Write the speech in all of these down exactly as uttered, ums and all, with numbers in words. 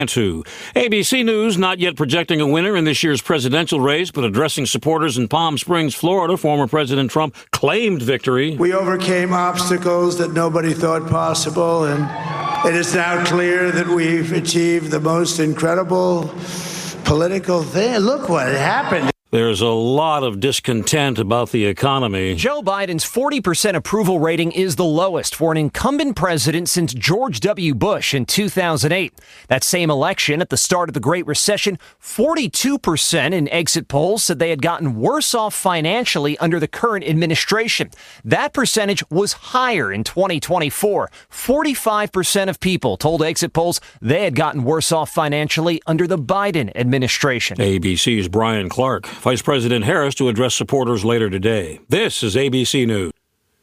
Two. A B C News not yet projecting a winner in this year's presidential race, but addressing supporters in Palm Springs, Florida. Former President Trump claimed victory. We overcame obstacles that nobody thought possible, and it is now clear that we've achieved the most incredible political thing. Look what happened. There's a lot of discontent about the economy. Joe Biden's forty percent approval rating is the lowest for an incumbent president since George W. Bush in two thousand eight. That same election, at the start of the Great Recession, forty-two percent in exit polls said they had gotten worse off financially under the current administration. That percentage was higher in twenty twenty-four. forty-five percent of people told exit polls they had gotten worse off financially under the Biden administration. A B C's Brian Clark. Vice President Harris to address supporters later today. This is A B C News.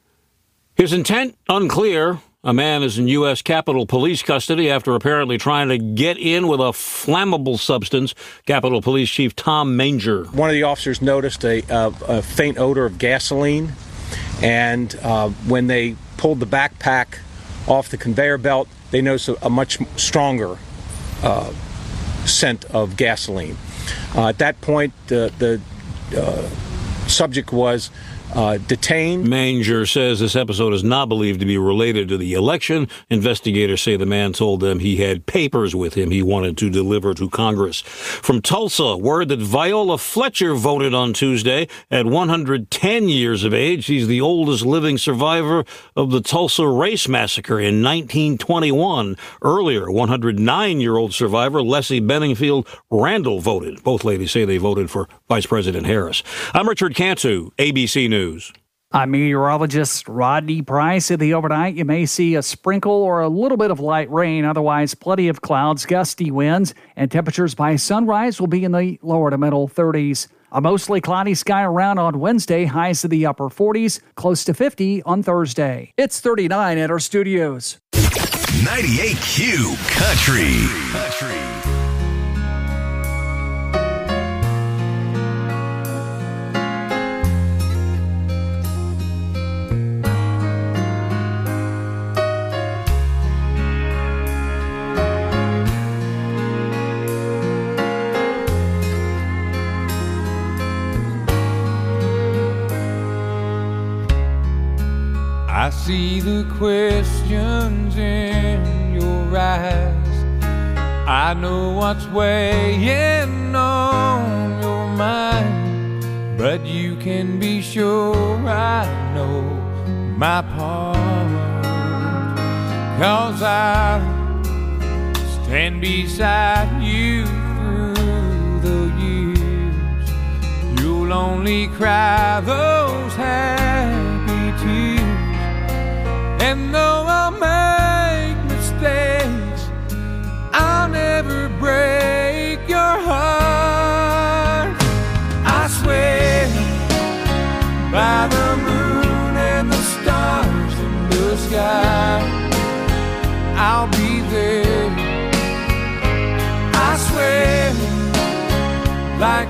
His intent unclear. A man is in U S Capitol Police custody after apparently trying to get in with a flammable substance. Capitol Police Chief Tom Manger. One of the officers noticed a, a, a faint odor of gasoline, and uh, when they pulled the backpack off the conveyor belt, they noticed a, a much stronger uh, scent of gasoline. Uh, at that point, uh, the uh, subject was uh, detained. Manger says this episode is not believed to be related to the election. Investigators say the man told them he had papers with him he wanted to deliver to Congress. From Tulsa, word that Viola Fletcher voted on Tuesday at one hundred ten years of age. She's the oldest living survivor of the Tulsa Race Massacre in nineteen twenty-one. Earlier, one hundred nine-year-old survivor Leslie Benningfield Randall voted. Both ladies say they voted for Vice President Harris. I'm Richard Cantu, A B C News. I'm meteorologist Rodney Price. In the overnight, you may see a sprinkle or a little bit of light rain. Otherwise, plenty of clouds, gusty winds, and temperatures by sunrise will be in the lower to middle thirties. A mostly cloudy sky around on Wednesday, highs to the upper forties, close to fifty on Thursday. It's thirty-nine at our studios. ninety-eight Q Country. Country. I see the questions in your eyes. I know what's weighing on your mind, but you can be sure I know my part. 'Cause I stand beside you through the years. You'll only cry those happy tears. And the